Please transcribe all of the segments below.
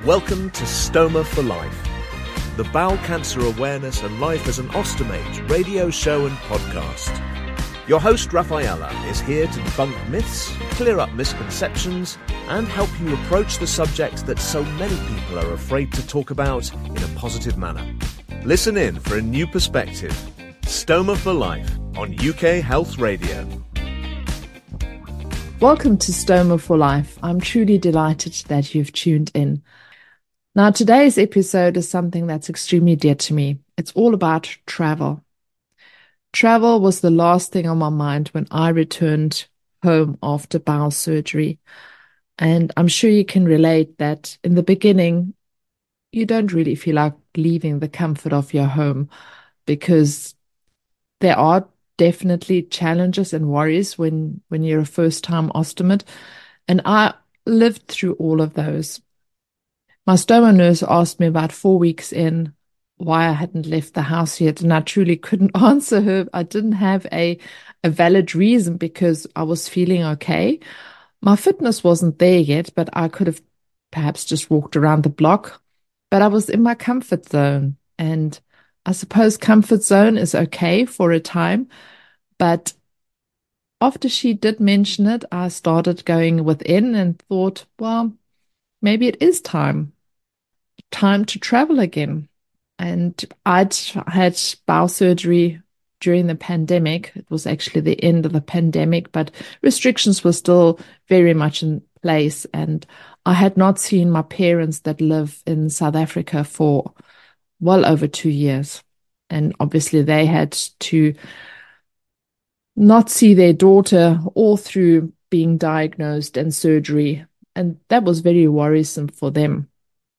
Welcome to Stoma for Life, the bowel cancer awareness and life as an ostomate radio show and podcast. Your host, Rafaela, is here to debunk myths, clear up misconceptions, and help you approach the subject that so many people are afraid to talk about in a positive manner. Listen in for a new perspective. Stoma for Life on UK Health Radio. Welcome to Stoma for Life. I'm truly delighted that you've tuned in. Now, today's episode is something that's extremely dear to me. It's all about travel. Travel was the last thing on my mind when I returned home after bowel surgery. And I'm sure you can relate that in the beginning, you don't really feel like leaving the comfort of your home because there are definitely challenges and worries when you're a first-time ostomate. And I lived through all of those. My stoma nurse asked me about 4 weeks in why I hadn't left the house yet, and I truly couldn't answer her. I didn't have a valid reason because I was feeling okay. My fitness wasn't there yet, but I could have perhaps just walked around the block. But I was in my comfort zone, and I suppose comfort zone is okay for a time. But after she did mention it, I started going within and thought, well, maybe it is time to travel again. And I'd had bowel surgery during the pandemic. It was actually the end of the pandemic, but restrictions were still very much in place. And I had not seen my parents that live in South Africa for well over 2 years. And obviously they had to not see their daughter all through being diagnosed and surgery. And that was very worrisome for them.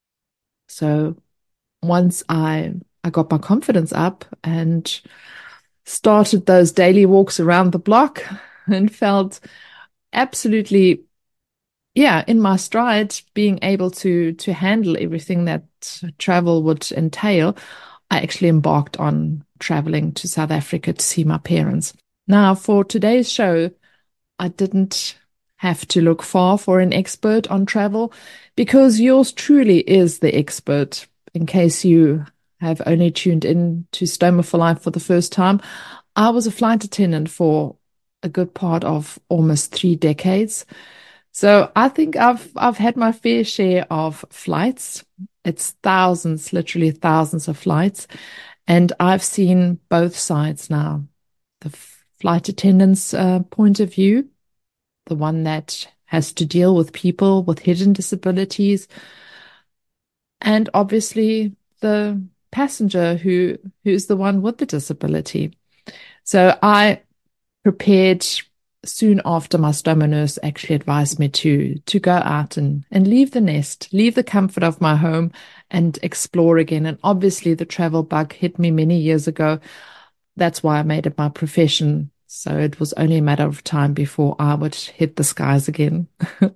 So once I got my confidence up and started those daily walks around the block and felt absolutely, in my stride, being able to handle everything that travel would entail, I actually embarked on traveling to South Africa to see my parents. Now, for today's show, I didn't have to look far for an expert on travel because yours truly is the expert. In case you have only tuned in to Stoma for Life for the first time, I was a flight attendant for a good part of almost 3 decades. So I think I've had my fair share of flights. It's thousands, literally thousands of flights. And I've seen both sides now. The flight attendant's point of view, the one that has to deal with people with hidden disabilities, and obviously the passenger who's the one with the disability. So I prepared soon after my stoma nurse actually advised me to go out and leave the nest, leave the comfort of my home and explore again. And obviously the travel bug hit me many years ago. That's why I made it my profession. So it was only a matter of time before I would hit the skies again.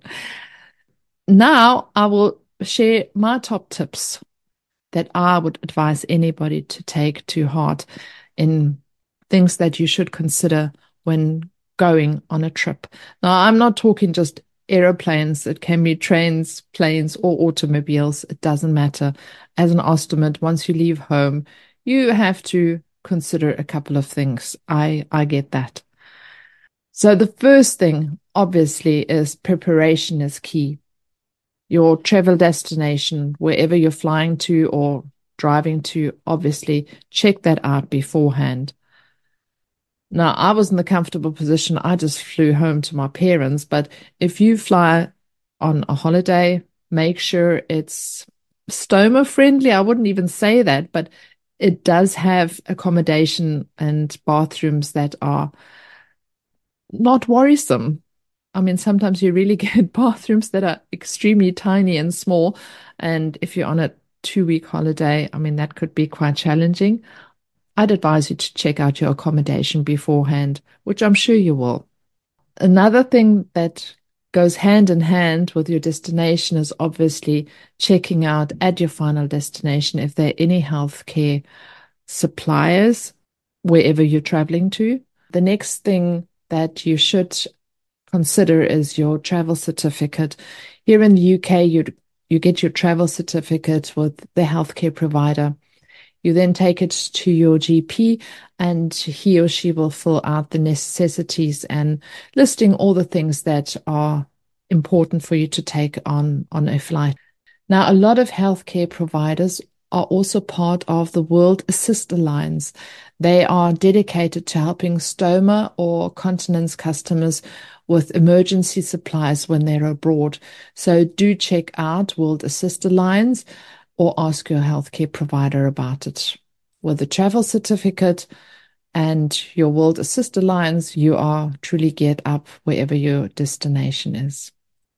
Now I will share my top tips that I would advise anybody to take to heart in things that you should consider when going on a trip. Now, I'm not talking just aeroplanes. It can be trains, planes, or automobiles. It doesn't matter. As an ostomate, once you leave home, you have to consider a couple of things. I get that. So the first thing, obviously, is preparation is key. Your travel destination, wherever you're flying to or driving to, obviously check that out beforehand. Now, I was in the comfortable position. I just flew home to my parents. But if you fly on a holiday, make sure it's stoma friendly. I wouldn't even say that, but it does have accommodation and bathrooms that are not worrisome. I mean, sometimes you really get bathrooms that are extremely tiny and small. And if you're on a 2-week holiday, I mean, that could be quite challenging. I'd advise you to check out your accommodation beforehand, which I'm sure you will. Another thing that goes hand in hand with your destination is obviously checking out at your final destination if there are any healthcare suppliers wherever you're traveling to. The next thing that you should consider is your travel certificate. Here in the UK, you get your travel certificate with the healthcare provider. You then take it to your GP, and he or she will fill out the necessities and listing all the things that are important for you to take on a flight. Now, a lot of healthcare providers are also part of the World Assist Alliance. They are dedicated to helping stoma or continence customers with emergency supplies when they're abroad. So do check out World Assist Alliance or ask your healthcare provider about it. With the travel certificate and your World Assist Alliance, you are truly geared up wherever your destination is.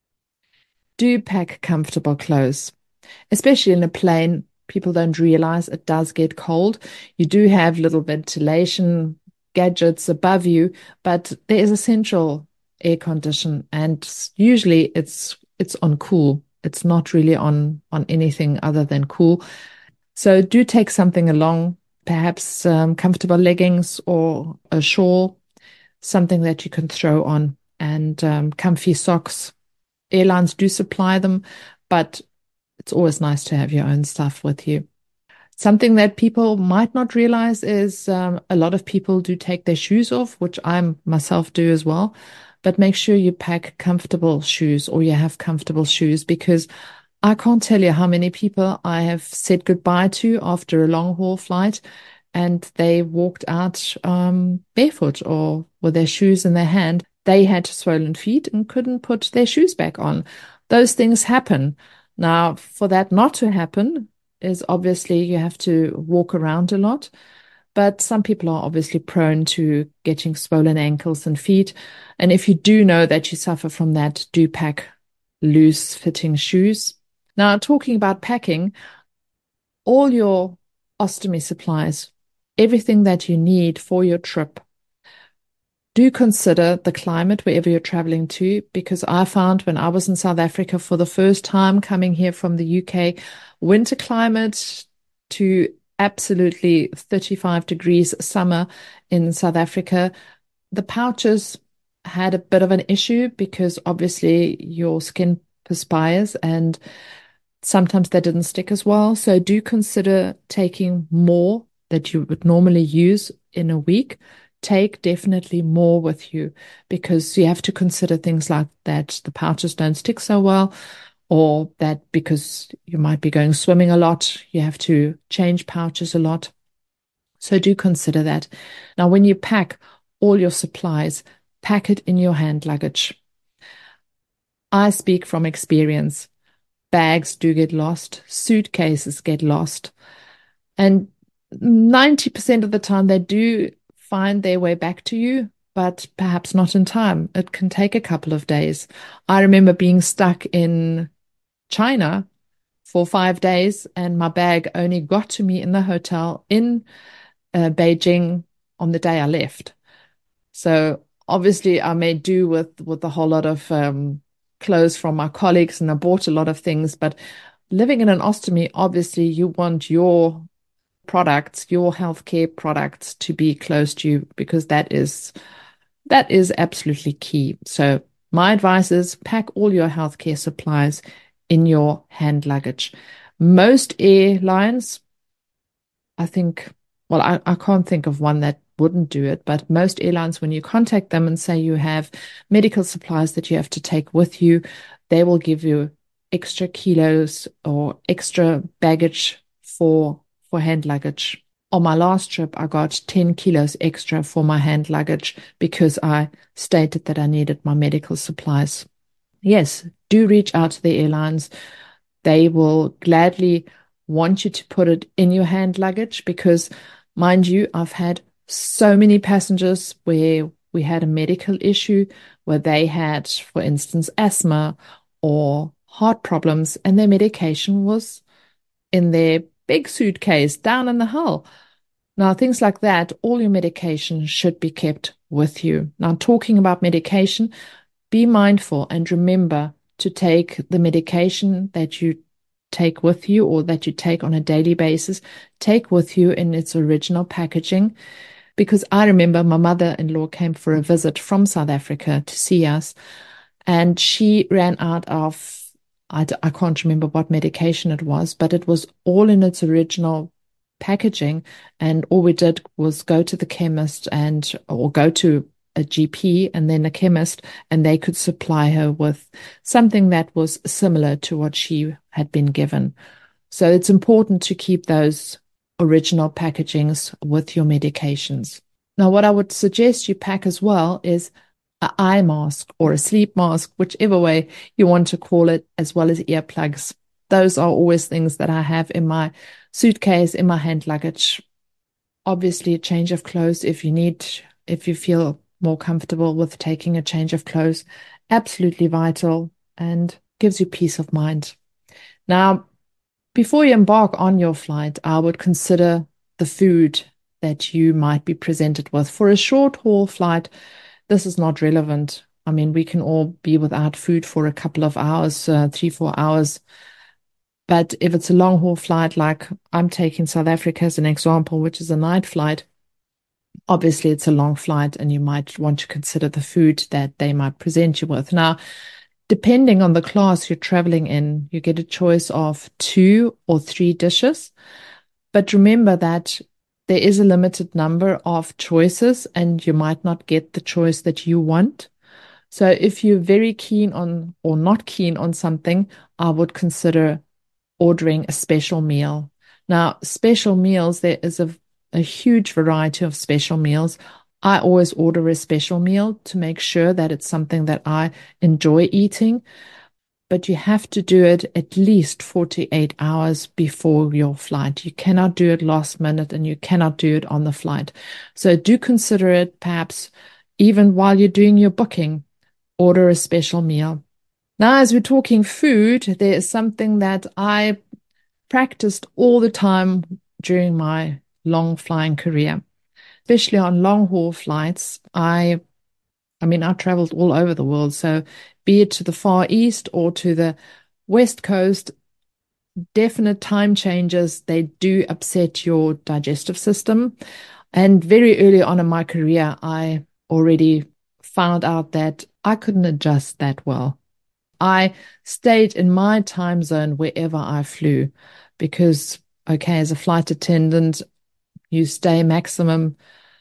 Do pack comfortable clothes, especially in a plane. People don't realize it does get cold. You do have little ventilation gadgets above you, but there is essential air condition, and usually it's on cool. It's not really on anything other than cool. So do take something along, perhaps comfortable leggings or a shawl, something that you can throw on, and comfy socks. Airlines do supply them, but it's always nice to have your own stuff with you. Something that people might not realize is a lot of people do take their shoes off, which I myself do as well. But make sure you pack comfortable shoes, or you have comfortable shoes, because I can't tell you how many people I have said goodbye to after a long haul flight, and they walked out barefoot or with their shoes in their hand. They had swollen feet and couldn't put their shoes back on. Those things happen. Now, for that not to happen is obviously you have to walk around a lot. But some people are obviously prone to getting swollen ankles and feet. And if you do know that you suffer from that, do pack loose fitting shoes. Now, talking about packing, all your ostomy supplies, everything that you need for your trip, do consider the climate wherever you're traveling to, because I found when I was in South Africa for the first time coming here from the UK, winter climate to absolutely 35 degrees summer in South Africa, the pouches had a bit of an issue because obviously your skin perspires and sometimes they didn't stick as well. So do consider taking more that you would normally use in a week. Take definitely more with you, because you have to consider things like that the pouches don't stick so well, or that because you might be going swimming a lot, you have to change pouches a lot. So do consider that. Now, when you pack all your supplies, pack it in your hand luggage. I speak from experience. Bags do get lost. Suitcases get lost. And 90% of the time they do find their way back to you, but perhaps not in time. It can take a couple of days. I remember being stuck in China for 5 days, and my bag only got to me in the hotel in Beijing on the day I left. So obviously I made do with a whole lot of clothes from my colleagues, and I bought a lot of things. But living in an ostomy, obviously you want your products, your healthcare products, to be close to you, because that is absolutely key. So my advice is pack all your healthcare supplies in your hand luggage. Most airlines, I think, well, I can't think of one that wouldn't do it, but most airlines, when you contact them and say you have medical supplies that you have to take with you, they will give you extra kilos or extra baggage for hand luggage. On my last trip, I got 10 kilos extra for my hand luggage because I stated that I needed my medical supplies. Yes, do reach out to the airlines. They will gladly want you to put it in your hand luggage because, mind you, I've had so many passengers where we had a medical issue where they had, for instance, asthma or heart problems, and their medication was in their big suitcase down in the hull. Now, things like that, all your medication should be kept with you. Now, talking about medication, be mindful and remember to take the medication that you take with you or that you take on a daily basis, take with you in its original packaging. Because I remember my mother-in-law came for a visit from South Africa to see us, and she ran out of I can't remember what medication it was, but it was all in its original packaging. And all we did was go to the chemist or go to a GP and then a chemist, and they could supply her with something that was similar to what she had been given. So it's important to keep those original packagings with your medications. Now, what I would suggest you pack as well is an eye mask or a sleep mask, whichever way you want to call it, as well as earplugs. Those are always things that I have in my suitcase, in my hand luggage. Obviously, a change of clothes if you feel more comfortable with taking a change of clothes, absolutely vital and gives you peace of mind. Now, before you embark on your flight, I would consider the food that you might be presented with. For a short haul flight, this is not relevant. I mean, we can all be without food for a couple of hours, 3-4 hours. But if it's a long haul flight, like I'm taking South Africa as an example, which is a night flight, obviously it's a long flight and you might want to consider the food that they might present you with. Now, depending on the class you're traveling in, you get a choice of 2 or 3 dishes. But remember that there is a limited number of choices and you might not get the choice that you want. So if you're very keen on or not keen on something, I would consider ordering a special meal. Now, special meals, there is a huge variety of special meals. I always order a special meal to make sure that it's something that I enjoy eating, but you have to do it at least 48 hours before your flight. You cannot do it last minute and you cannot do it on the flight. So do consider it perhaps even while you're doing your booking, order a special meal. Now, as we're talking food, there is something that I practiced all the time during my long flying career, especially on long haul flights. I traveled all over the world. So be it to the Far East or to the West Coast, definite time changes, they do upset your digestive system. And very early on in my career, I already found out that I couldn't adjust that well. I stayed in my time zone wherever I flew because, okay, as a flight attendant, you stay maximum,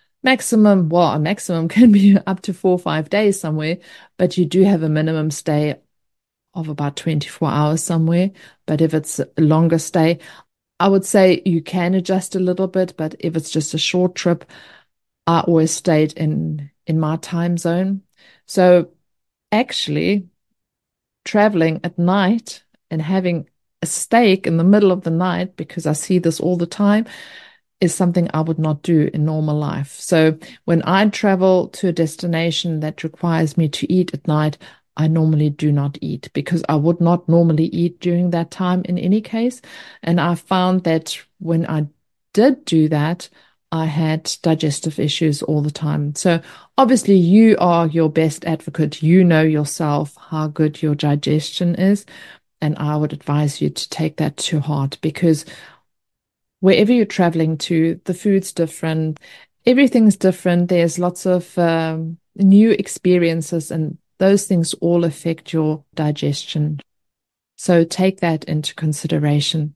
well, a maximum can be up to 4 or 5 days somewhere, but you do have a minimum stay of about 24 hours somewhere. But if it's a longer stay, I would say you can adjust a little bit, but if it's just a short trip, I always stayed in my time zone. So actually, traveling at night and having a steak in the middle of the night, because I see this all the time, is something I would not do in normal life. So when I travel to a destination that requires me to eat at night, I normally do not eat because I would not normally eat during that time in any case. And I found that when I did do that, I had digestive issues all the time. So obviously you are your best advocate. You know yourself how good your digestion is. And I would advise you to take that to heart because wherever you're traveling to, the food's different. Everything's different. There's lots of new experiences and those things all affect your digestion. So take that into consideration.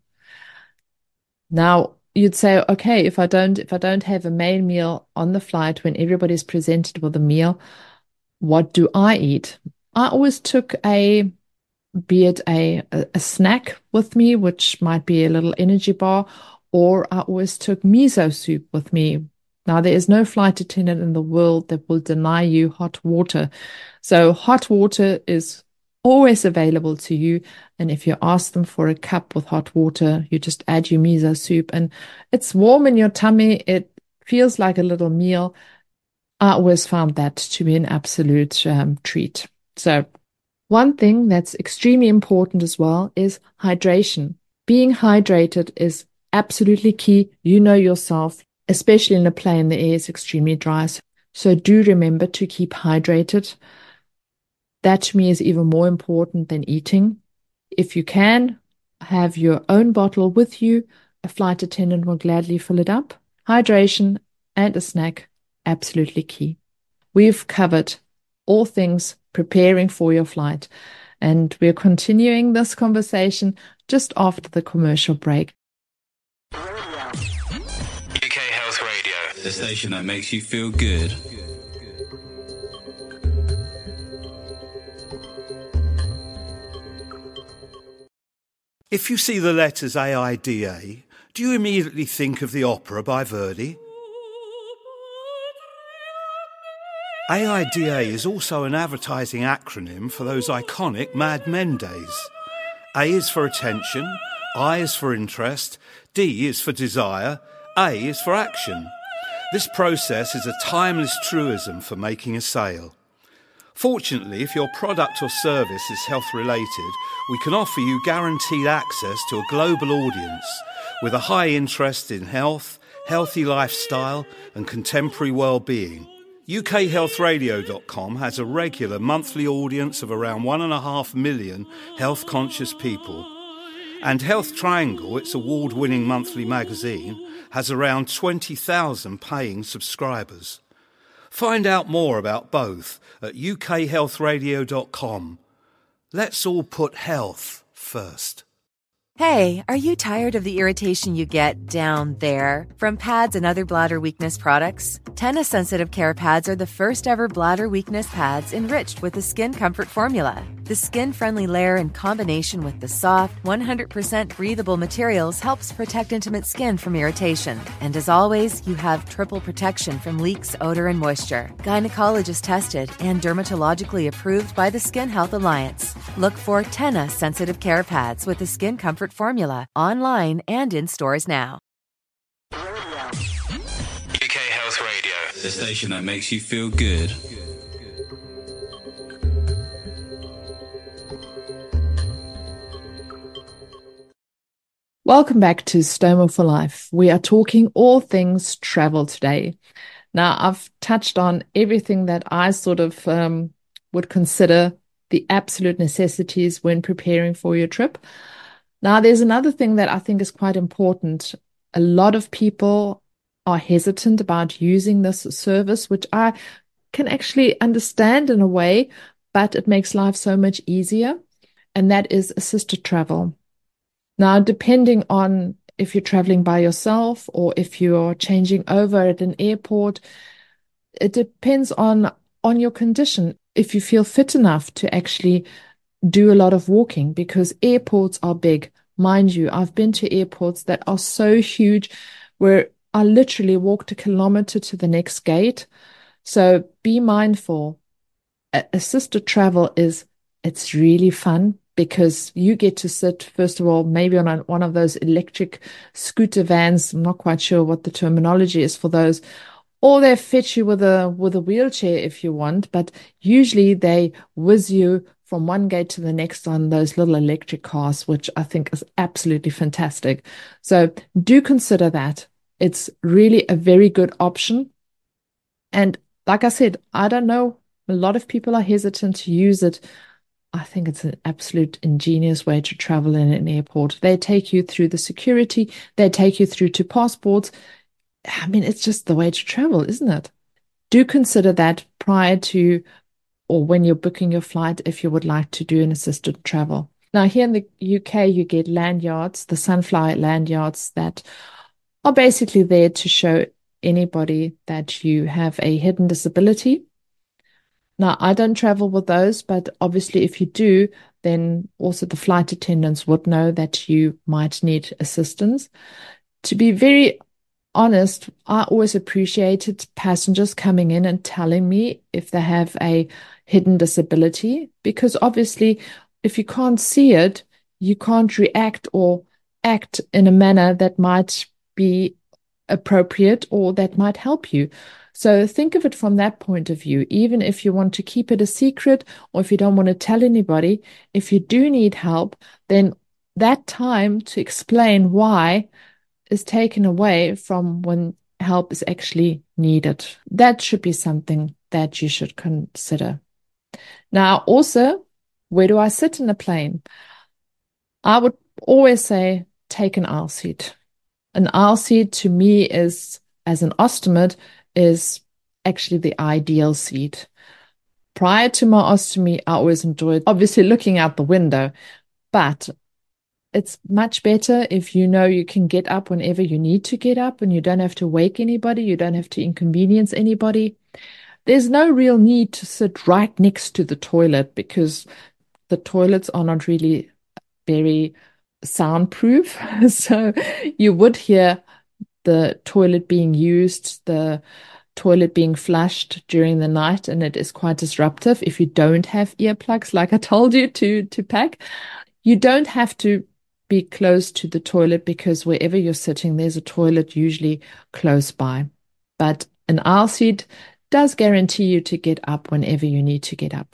Now, you'd say, okay, if I don't have a main meal on the flight when everybody's presented with a meal, what do I eat? I always took be it a snack with me, which might be a little energy bar, or I always took miso soup with me. Now, there is no flight attendant in the world that will deny you hot water. So hot water is always available to you. And if you ask them for a cup with hot water, you just add your miso soup and it's warm in your tummy. It feels like a little meal. I always found that to be an absolute treat. So one thing that's extremely important as well is hydration. Being hydrated is absolutely key. You know yourself, especially in a plane, the air is extremely dry. So do remember to keep hydrated. That to me is even more important than eating. If you can, have your own bottle with you. A flight attendant will gladly fill it up. Hydration and a snack, absolutely key. We've covered all things preparing for your flight. And we're continuing this conversation just after the commercial break. UK Health Radio, the station that makes you feel good. If you see the letters AIDA, do you immediately think of the opera by Verdi? AIDA is also an advertising acronym for those iconic Mad Men days. A is for attention, I is for interest, D is for desire, A is for action. This process is a timeless truism for making a sale. Fortunately, if your product or service is health-related, we can offer you guaranteed access to a global audience with a high interest in health, healthy lifestyle and contemporary well-being. UKHealthRadio.com has a regular monthly audience of around 1.5 million health-conscious people. And Health Triangle, its award-winning monthly magazine, has around 20,000 paying subscribers. Find out more about both at ukhealthradio.com. Let's all put health first. Hey, are you tired of the irritation you get down there from pads and other bladder weakness products? TENA Sensitive Care Pads are the first ever bladder weakness pads enriched with the Skin Comfort formula. The skin-friendly layer in combination with the soft, 100% breathable materials helps protect intimate skin from irritation. And as always, you have triple protection from leaks, odor, and moisture. Gynecologist tested and dermatologically approved by the Skin Health Alliance. Look for TENA Sensitive Care Pads with the Skin Comfort formula online and in stores now. UK Health Radio, the station that makes you feel good. Welcome back to Stoma for Life. We are talking all things travel today. Now, I've touched on everything that I sort of would consider the absolute necessities when preparing for your trip. Now, there's another thing that I think is quite important. A lot of people are hesitant about using this service, which I can actually understand in a way, but it makes life so much easier, and that is assisted travel. Now, depending on if you're traveling by yourself or if you're changing over at an airport, it depends on your condition. If you feel fit enough to actually do a lot of walking, because airports are big. Mind you, I've been to airports that are so huge where I literally walked a kilometer to the next gate. So be mindful. Assisted travel it's really fun, because you get to sit, first of all, maybe on one of those electric scooter vans. I'm not quite sure what the terminology is for those. Or they fit you with a wheelchair if you want, but usually they whiz you from one gate to the next on those little electric cars, which I think is absolutely fantastic. So do consider that. It's really a very good option. And like I said, I don't know, a lot of people are hesitant to use it. I think it's an absolute ingenious way to travel in an airport. They take you through the security. They take you through to passports. I mean, it's just the way to travel, isn't it? Do consider that prior to or when you're booking your flight if you would like to do an assisted travel. Now, here in the UK, you get lanyards, the Sunfly lanyards that are basically there to show anybody that you have a hidden disability. Now, I don't travel with those, but obviously if you do, then also the flight attendants would know that you might need assistance. To be very honest, I always appreciated passengers coming in and telling me if they have a hidden disability, because obviously if you can't see it, you can't react or act in a manner that might be appropriate or that might help you. So think of it from that point of view. Even if you want to keep it a secret or if you don't want to tell anybody, if you do need help, then that time to explain why is taken away from when help is actually needed. That should be something that you should consider. Now, also, where do I sit in a plane? I would always say take an aisle seat. An aisle seat to me is, as an ostomate, is actually the ideal seat. Prior to my ostomy, I always enjoyed obviously looking out the window, but it's much better if you know you can get up whenever you need to get up and you don't have to wake anybody, you don't have to inconvenience anybody. There's no real need to sit right next to the toilet because the toilets are not really very soundproof. So you would hear the toilet being used, the toilet being flushed during the night, and it is quite disruptive if you don't have earplugs, like I told you to pack. You don't have to be close to the toilet because wherever you're sitting, there's a toilet usually close by. But an aisle seat does guarantee you to get up whenever you need to get up.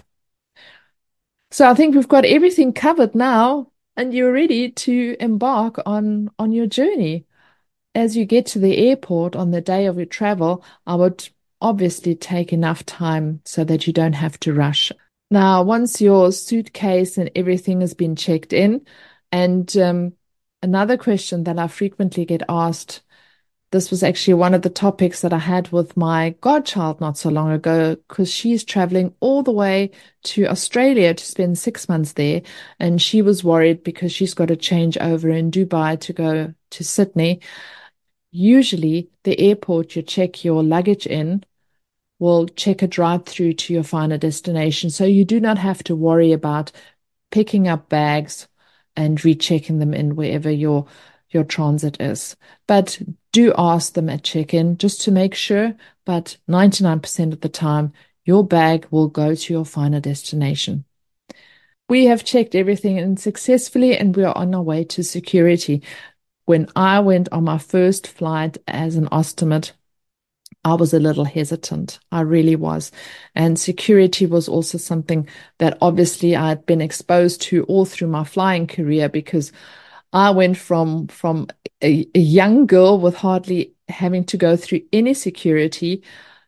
So I think we've got everything covered now, and you're ready to embark on your journey. As you get to the airport on the day of your travel, I would obviously take enough time so that you don't have to rush. Now, once your suitcase and everything has been checked in, and another question that I frequently get asked, this was actually one of the topics that I had with my godchild not so long ago, because she's traveling all the way to Australia to spend 6 months there. And she was worried because she's got to change over in Dubai to go to Sydney. Usually the airport you check your luggage in will check a drive through to your final destination. So you do not have to worry about picking up bags and rechecking them in wherever your transit is. But do ask them at check-in just to make sure. But 99% of the time, your bag will go to your final destination. We have checked everything in successfully, and we are on our way to security. When I went on my first flight as an ostomate, I was a little hesitant. I really was. And security was also something that obviously I had been exposed to all through my flying career, because I went from a young girl with hardly having to go through any security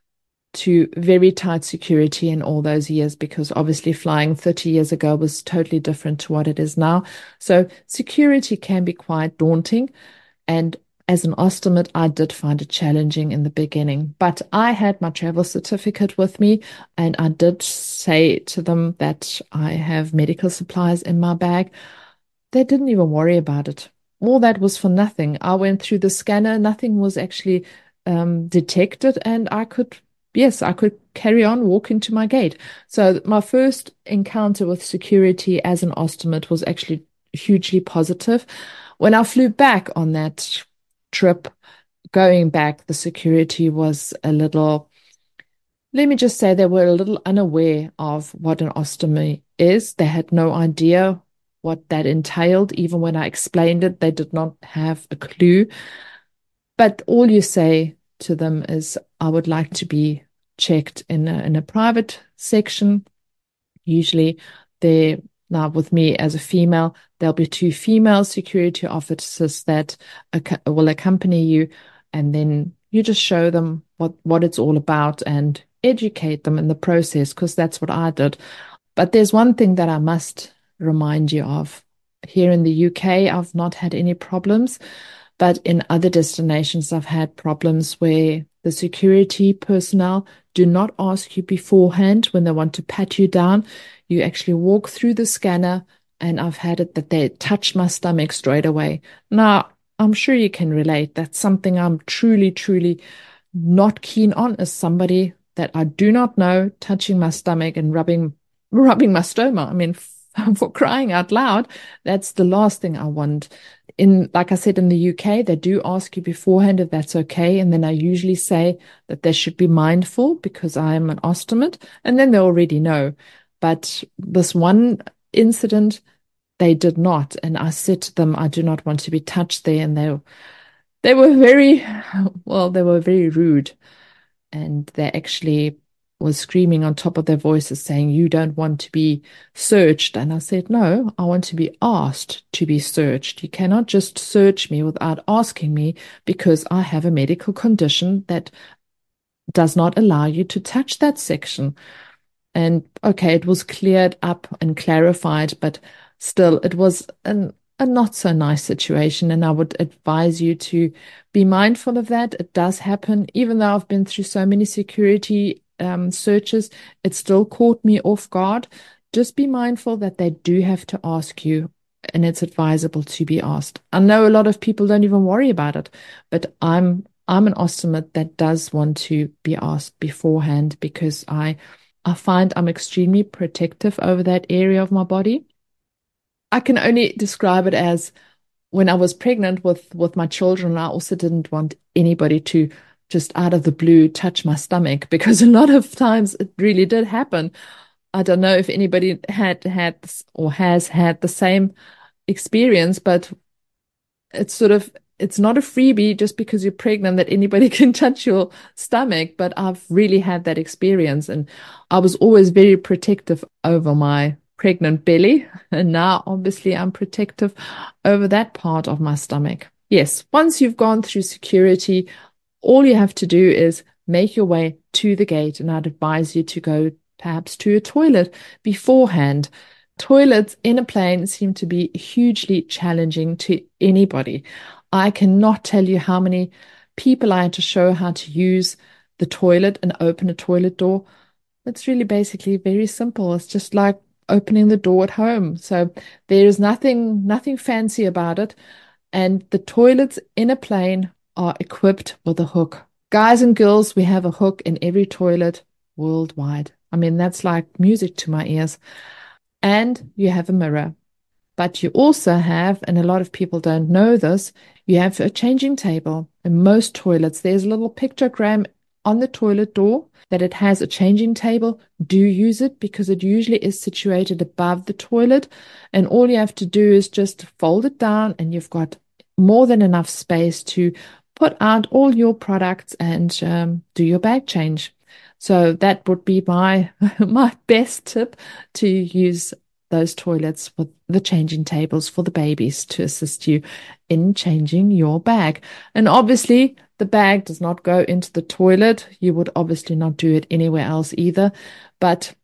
to very tight security in all those years, because obviously flying 30 years ago was totally different to what it is now. So security can be quite daunting. And as an ostomate, I did find it challenging in the beginning, but I had my travel certificate with me, and I did say to them that I have medical supplies in my bag. They didn't even worry about it. All that was for nothing. I went through the scanner. Nothing was actually detected, and I could carry on, walk into my gate. So my first encounter with security as an ostomate was actually hugely positive. When I flew back on that trip, going back, the security was a little, let me just say, they were a little unaware of what an ostomy is. They had no idea what that entailed. Even when I explained it, they did not have a clue. But all you say to them is, I would like to be checked in a private section. Usually they're, now with me as a female, there'll be 2 female security officers that will accompany you, and then you just show them what it's all about and educate them in the process, because that's what I did. But there's one thing that I must remind you of. Here in the UK, I've not had any problems, but in other destinations, I've had problems where the security personnel do not ask you beforehand when they want to pat you down. You actually walk through the scanner, and I've had it that they touched my stomach straight away. Now, I'm sure you can relate. That's something I'm truly, truly not keen on, as somebody that I do not know touching my stomach and rubbing my stoma. I mean, for crying out loud, that's the last thing I want. Like I said, in the UK, they do ask you beforehand if that's okay. And then I usually say that they should be mindful because I am an ostomate, and then they already know. But this one incident, they did not. And I said to them, I do not want to be touched there. And they were very, well, they were very rude. And they actually was screaming on top of their voices saying, you don't want to be searched. And I said, no, I want to be asked to be searched. You cannot just search me without asking me, because I have a medical condition that does not allow you to touch that section. And okay, it was cleared up and clarified, but still it was a not so nice situation. And I would advise you to be mindful of that. It does happen. Even though I've been through so many security searches, it still caught me off guard. Just be mindful that they do have to ask you, and it's advisable to be asked. I know a lot of people don't even worry about it, but I'm an ostomate that does want to be asked beforehand, because I find I'm extremely protective over that area of my body. I can only describe it as when I was pregnant with my children, I also didn't want anybody to just out of the blue touch my stomach, because a lot of times it really did happen. I don't know if anybody had this or has had the same experience, but it's not a freebie just because you're pregnant that anybody can touch your stomach. But I've really had that experience, and I was always very protective over my pregnant belly. And now obviously I'm protective over that part of my stomach. Yes, once you've gone through security, all you have to do is make your way to the gate, and I'd advise you to go perhaps to a toilet beforehand. Toilets in a plane seem to be hugely challenging to anybody. I cannot tell you how many people I had to show how to use the toilet and open a toilet door. It's really basically very simple. It's just like opening the door at home. So there is nothing fancy about it. And the toilets in a plane are equipped with a hook. Guys and girls, we have a hook in every toilet worldwide. I mean, that's like music to my ears. And you have a mirror. But you also have, and a lot of people don't know this, you have a changing table. In most toilets, there's a little pictogram on the toilet door that it has a changing table. Do use it, because it usually is situated above the toilet. And all you have to do is just fold it down, and you've got more than enough space to put out all your products and do your bag change. So that would be my best tip, to use those toilets with the changing tables for the babies to assist you in changing your bag. And obviously, the bag does not go into the toilet. You would obviously not do it anywhere else either. But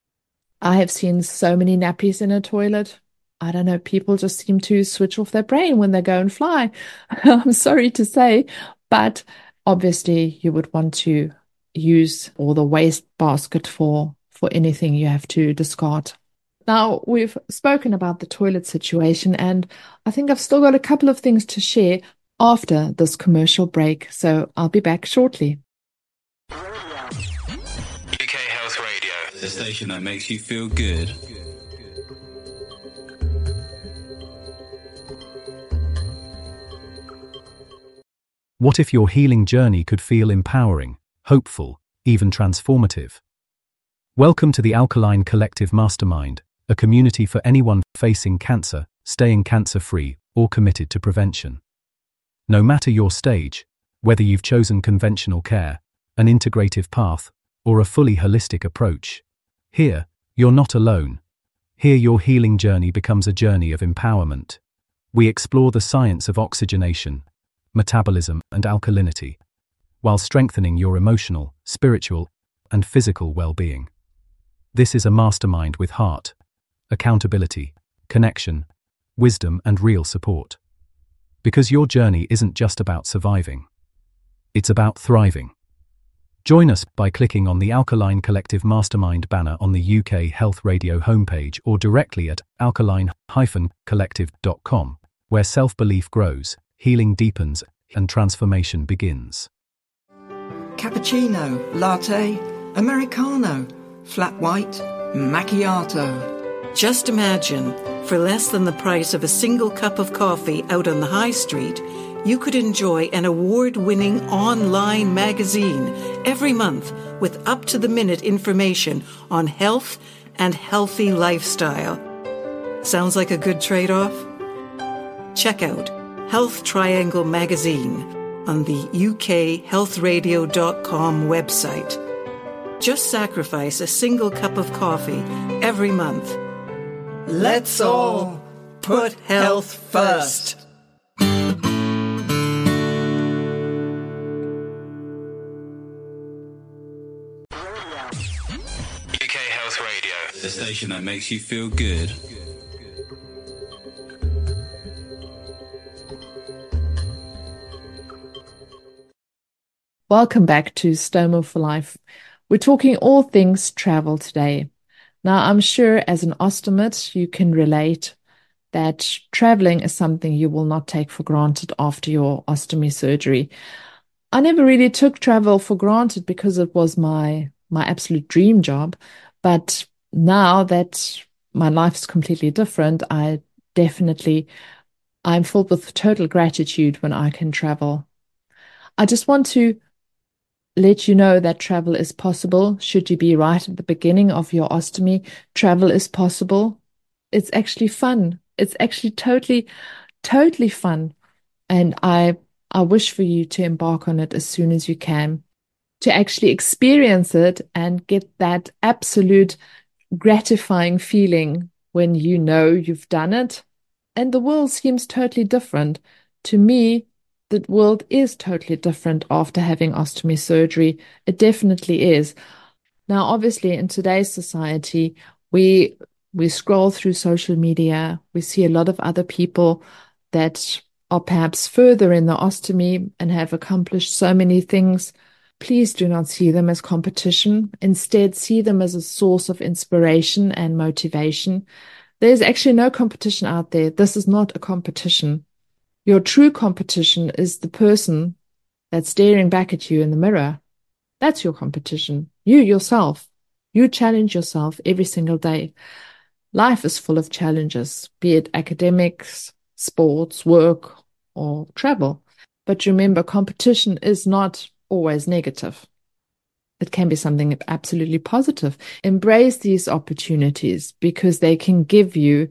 I have seen so many nappies in a toilet. I don't know, people just seem to switch off their brain when they go and fly. I'm sorry to say, but obviously you would want to use all the waste basket for anything you have to discard. Now, we've spoken about the toilet situation, and I think I've still got a couple of things to share after this commercial break, so I'll be back shortly. UK Health Radio, the station that makes you feel good. What if your healing journey could feel empowering, hopeful, even transformative? Welcome to the Alkaline Collective Mastermind, a community for anyone facing cancer, staying cancer-free, or committed to prevention. No matter your stage, whether you've chosen conventional care, an integrative path, or a fully holistic approach, here, you're not alone. Here your healing journey becomes a journey of empowerment. We explore the science of oxygenation, metabolism, and alkalinity, while strengthening your emotional, spiritual, and physical well-being. This is a mastermind with heart, accountability, connection, wisdom, and real support. Because your journey isn't just about surviving. It's about thriving. Join us by clicking on the Alkaline Collective Mastermind banner on the UK Health Radio homepage, or directly at alkaline-collective.com, where self-belief grows, healing deepens, and transformation begins. Cappuccino, latte, Americano, flat white, macchiato. Just imagine, for less than the price of a single cup of coffee out on the high street, you could enjoy an award-winning online magazine every month with up-to-the-minute information on health and healthy lifestyle. Sounds like a good trade-off? Check out Health Triangle Magazine on the ukhealthradio.com website. Just sacrifice a single cup of coffee every month. Let's all put health first. UK Health Radio, the station that makes you feel good. Welcome back to Stoma for Life. We're talking all things travel today. Now, I'm sure as an ostomate, you can relate that traveling is something you will not take for granted after your ostomy surgery. I never really took travel for granted because it was my absolute dream job. But now that my life is completely different, I'm filled with total gratitude when I can travel. I just want to let you know that travel is possible. Should you be right at the beginning of your ostomy, travel is possible. It's actually fun. It's actually totally fun. And I wish for you to embark on it as soon as you can, to actually experience it and get that absolute gratifying feeling when you know you've done it. And the world seems totally different. To me, the world is totally different after having ostomy surgery. It definitely is. Now, obviously, in today's society, we scroll through social media. We see a lot of other people that are perhaps further in the ostomy and have accomplished so many things. Please do not see them as competition. Instead, see them as a source of inspiration and motivation. There's actually no competition out there. This is not a competition. Your true competition is the person that's staring back at you in the mirror. That's your competition. You yourself. You challenge yourself every single day. Life is full of challenges, be it academics, sports, work, or travel. But remember, competition is not always negative. It can be something absolutely positive. Embrace these opportunities because they can give you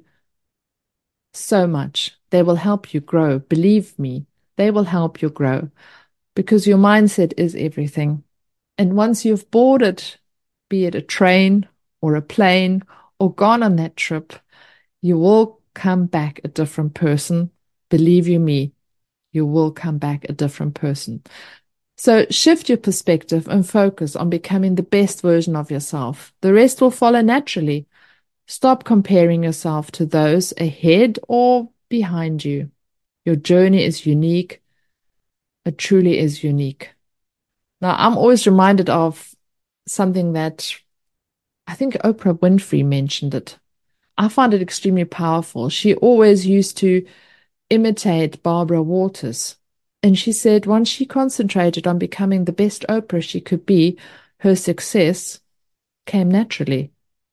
so much. They will help you grow. Believe me, they will help you grow because your mindset is everything. And once you've boarded, be it a train or a plane or gone on that trip, you will come back a different person. Believe you me, you will come back a different person. So shift your perspective and focus on becoming the best version of yourself. The rest will follow naturally. Stop comparing yourself to those ahead or behind you. Your journey is unique. It truly is unique. Now, I'm always reminded of something that I think Oprah Winfrey mentioned it. I find it extremely powerful. She always used to imitate Barbara Walters. And she said once she concentrated on becoming the best Oprah she could be, her success came naturally.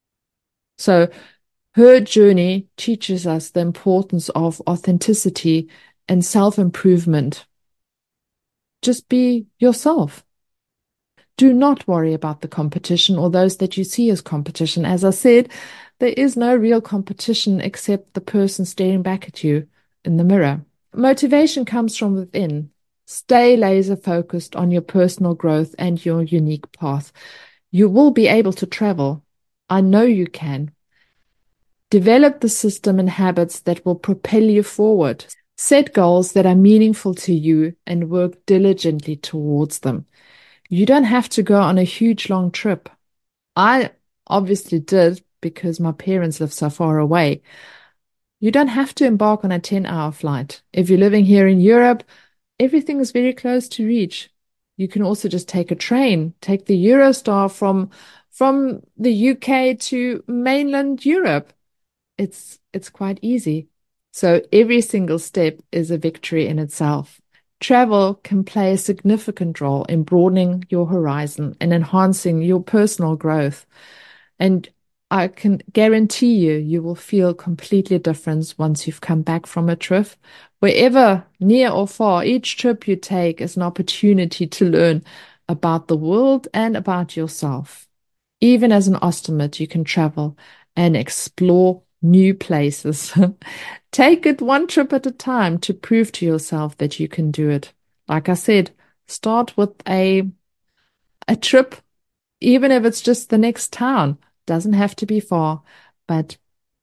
So her journey teaches us the importance of authenticity and self-improvement. Just be yourself. Do not worry about the competition or those that you see as competition. As I said, there is no real competition except the person staring back at you in the mirror. Motivation comes from within. Stay laser focused on your personal growth and your unique path. You will be able to travel. I know you can. Develop the system and habits that will propel you forward. Set goals that are meaningful to you and work diligently towards them. You don't have to go on a huge long trip. I obviously did because my parents live so far away. You don't have to embark on a 10-hour flight. If you're living here in Europe, everything is very close to reach. You can also just take a train, take the Eurostar from the UK to mainland Europe. It's quite easy. So every single step is a victory in itself. Travel can play a significant role in broadening your horizon and enhancing your personal growth. And I can guarantee you will feel completely different once you've come back from a trip. Wherever, near or far, each trip you take is an opportunity to learn about the world and about yourself. Even as an ostomate, you can travel and explore new places. Take it one trip at a time to prove to yourself that you can do it. Like I said, start with a trip, even if it's just the next town. Doesn't have to be far, but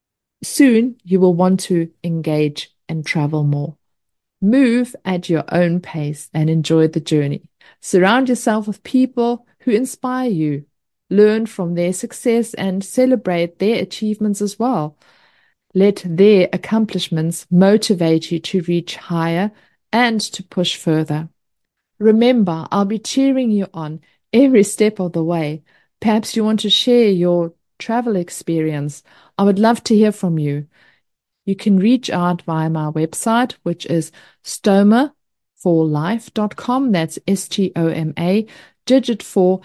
soon you will want to engage and travel more. Move at your own pace and enjoy the journey. Surround yourself with people who inspire you. Learn from their success and celebrate their achievements as well. Let their accomplishments motivate you to reach higher and to push further. Remember, I'll be cheering you on, every step of the way. Perhaps you want to share your travel experience. I would love to hear from you. You can reach out via my website, which is stomaforlife.com. That's STOMA, digit 4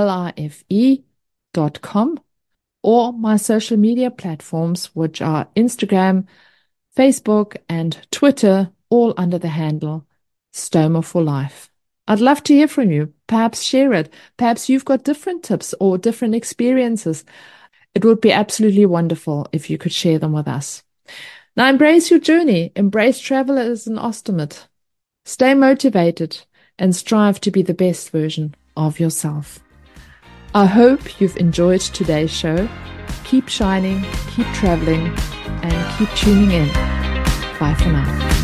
LIFE.com, or my social media platforms, which are Instagram, Facebook, and Twitter, all under the handle Stoma for Life. I'd love to hear from you. Perhaps share it. Perhaps you've got different tips or different experiences. It would be absolutely wonderful if you could share them with us. Now, embrace your journey. Embrace travel as an ostomate. Stay motivated and strive to be the best version of yourself. I hope you've enjoyed today's show. Keep shining, keep traveling, and keep tuning in. Bye for now.